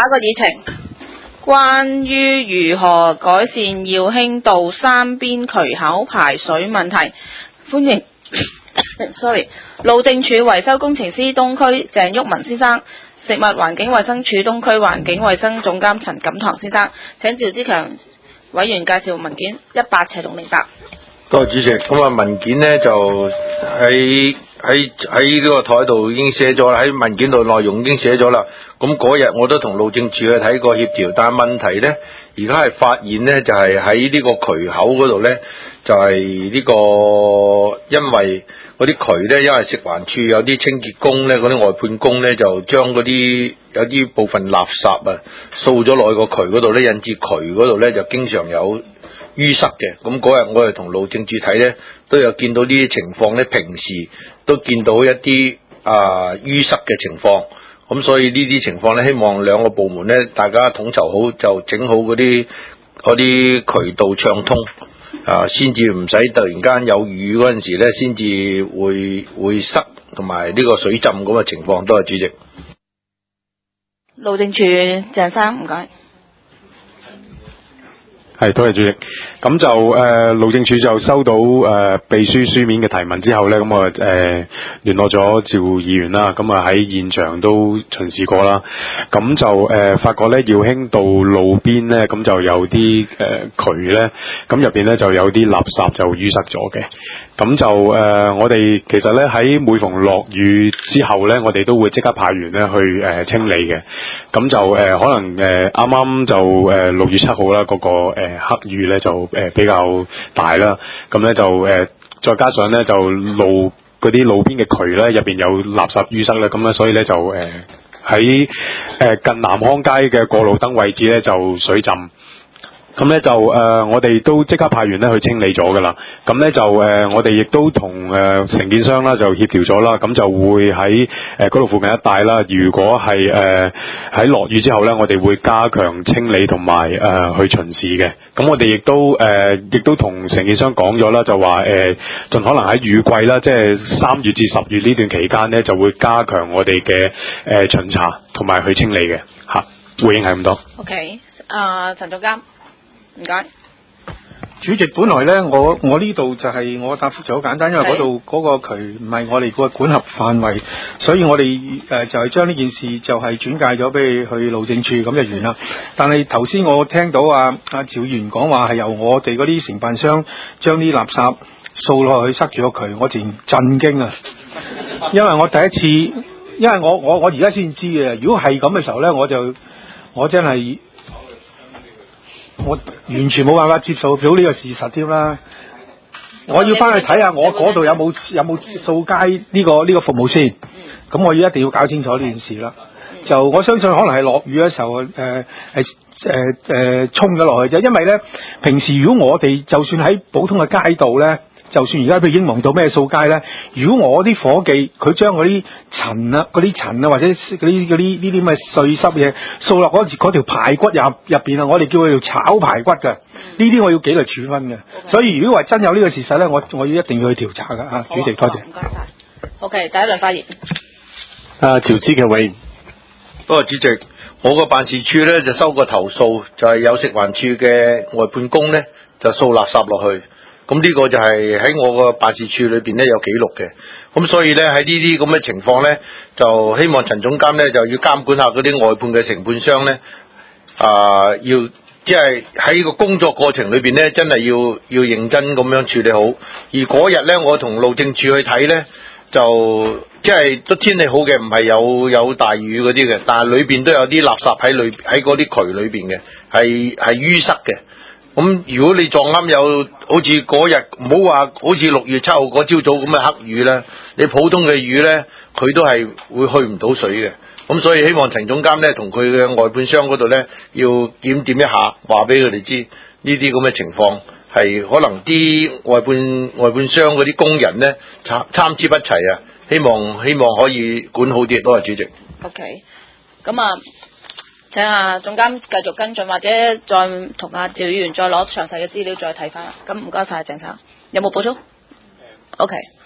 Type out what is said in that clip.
一個議程，關於如何改善耀興道三邊渠口排水問題，歡迎路政署維修工程師東區鄭旭文先生，食物環境衛生署東區環境衛生總監陳錦堂先生。請趙之強委員介紹文件18/08。 多謝主席。咁啊，文件呢就喺呢個台度已經寫咗啦，喺文件度內容已經寫咗啦。咁嗰日我都同路政署去睇過協調，但係問題呢，而家係發現呢，就係喺呢個渠口嗰度呢，就係呢個因為嗰啲渠呢，因為食環署有啲清潔工呢，嗰啲外判工呢，就將嗰啲有啲部分垃圾啊掃咗落去個渠嗰度呢，引致渠嗰度呢，就經常有淤塞嘅。咁嗰日我哋同路政署睇呢，都有見到呢啲情況呢，平時都見到一啲淤塞嘅情況。咁所以呢啲情況呢，希望兩個部門呢，大家統籌好，就整好嗰啲渠道暢通先至唔使突然間有雨嗰陣時呢，先至會塞同埋呢個水浸咁嘅情況。多謝主席。 路政署鄭生，唔該。 係，多謝主席。咁就路政署就收到秘書書面嘅提問之後咧，咁我聯絡咗趙議員啦，咁啊喺現場都巡視過啦。咁就發覺咧，耀興道路邊咧，咁就有啲渠咧，咁入邊咧就有啲垃圾就淤塞咗嘅。咁就我哋其實咧喺每逢落雨之後咧，我哋都會即刻派員咧去清理嘅。咁就可能啱啱就6月7號啦，嗰個黑雨咧就比較大啦。咁咧就再加上咧就嗰啲路邊嘅渠咧入邊有垃圾淤塞咧，咁咧所以咧就喺近南康街嘅過路燈位置咧就水浸。咁咧就我哋都即刻派員咧去清理咗噶啦。咁咧就我哋亦都同承建商啦就協調咗啦。咁就會喺嗰度附近一帶啦。如果係喺落雨之後咧，我哋會加強清理同埋去巡視嘅。咁我哋亦都同承建商講咗啦，就話盡可能喺雨季啦，即係3月至10月呢段期間咧，就會加強我哋嘅巡查同埋去清理嘅嚇。回應係咁多。 OK， 陳總監。唔該， 主席，本來咧，我呢度就係我答覆就好簡單，因為嗰度嗰個渠唔係我哋個管轄範圍，所以我哋就係將呢件事就係轉介咗俾去路政處，咁就完啦。但係頭先我聽到趙議員講話係由我哋嗰啲承辦商將啲垃圾掃落去塞住個渠，我淨震驚啊！因為我第一次，因為我而家先知嘅，如果係咁嘅時候咧，我真係。我完全冇辦法接受到呢個事實添啦！我要翻去睇下我嗰度有冇掃街呢個服務先。咁我一定要搞清楚呢件事啦。就我相信可能係落雨嘅時候沖咗落去啫。因為咧，平時如果我哋就算喺普通嘅街道咧，就算而家譬如英皇道咩掃街咧，如果我啲伙計佢將嗰啲塵啊或者嗰啲呢啲咁嘅碎濕嘢掃落嗰條排骨入邊啊，我哋叫佢做炒排骨嘅，呢啲我要紀律處分嘅。所以如果話真有呢個事實咧，我要一定要去調查㗎嚇。主席多謝。 唔該晒。OK， 第一輪發言。 趙之強委員。 多謝主席。我個辦事處咧就收過投訴，就係有食環署嘅外判工咧就掃垃圾落去。咁呢個就係喺我個辦事處裏邊咧有記錄嘅，咁所以咧喺呢啲咁嘅情況咧，就希望陳總監咧就要監管下嗰啲外判嘅承辦商咧，要即係喺個工作過程裏邊咧，真係要認真咁樣處理好。而嗰日咧，我同路政署去睇咧，就即係都天氣好嘅，唔係有大雨嗰啲嘅，但係裏邊都有啲垃圾喺嗰啲渠裏邊嘅，係淤塞嘅。咁如果你撞啱有好似嗰日唔好話好似6月7號嗰朝早咁嘅黑雨咧，你普通嘅雨咧，佢都係會去唔到水嘅。咁所以希望陳總監咧同佢嘅外判商嗰度咧要檢點一下，話俾佢哋知呢啲咁嘅情況係可能啲外判商嗰啲工人咧參差不齊啊，希望可以管好啲。多謝主席。 OK， 咁請總監繼續跟進，或者再同趙議員再攞詳細嘅資料再睇翻。咁唔該晒鄭生，有冇補充 ？OK。